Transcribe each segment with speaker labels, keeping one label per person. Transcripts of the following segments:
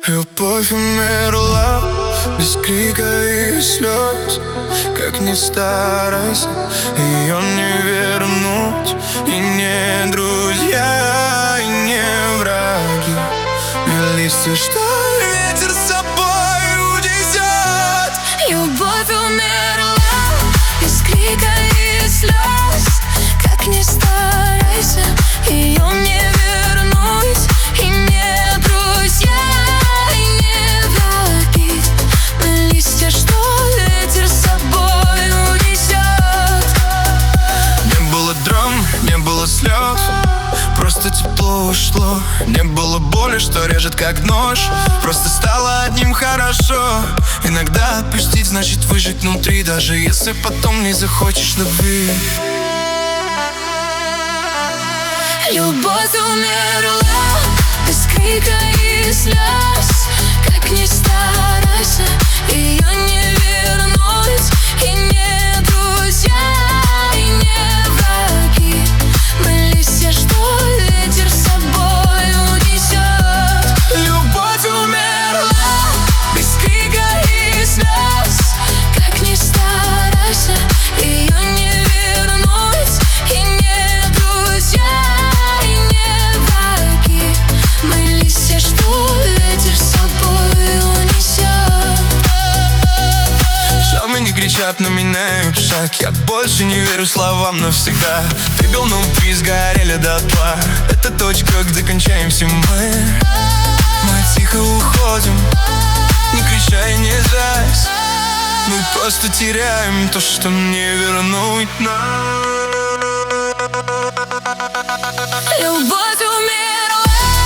Speaker 1: Любовь умерла без крика и слез. Как ни старайся, ее не вернуть. И не друзья, и не враги, и листья, что ветер с собой унесет.
Speaker 2: Любовь умерла без крика и слез. Как ни старайся, ее не вернуть. И не друзья, и не враги, но листья, что ветер с собой унесет.
Speaker 1: Не было драм, не было слез, просто тепло ушло. Не было боли, что режет как нож, просто стало одним хорошо. Иногда отпустить значит выжить внутри, даже если потом не захочешь любви.
Speaker 2: Любовь умерла без крика и слез. Как ни старайся, ее не вернуть. И не друзья, и не враги, мы листья, что ветер с собой унесет.
Speaker 1: Любовь умерла
Speaker 2: Без крика и слез. Как ни старайся, ее не вернуть. И не друзья, и не враги, мы листья, что ветер с собой унесет.
Speaker 1: Шамы не кричат, но меняют шаг. Я больше не верю словам навсегда. Выпил, но пи, сгорели дотла. Это точка, где кончаемся мы. Мы тихо уходим, не крича и не злясь. Мы просто теряем то, что не вернуть нам.
Speaker 2: Любовь умерла.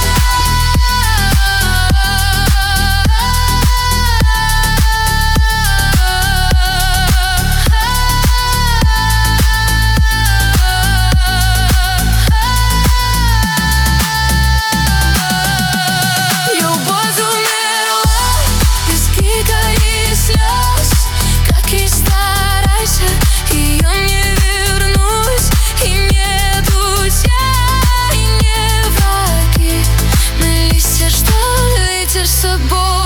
Speaker 2: Любовь умерла без крика и слез. Как ни старайся, ее не вернуть. И не друзья, и не враги, мы листья, что ветер с собой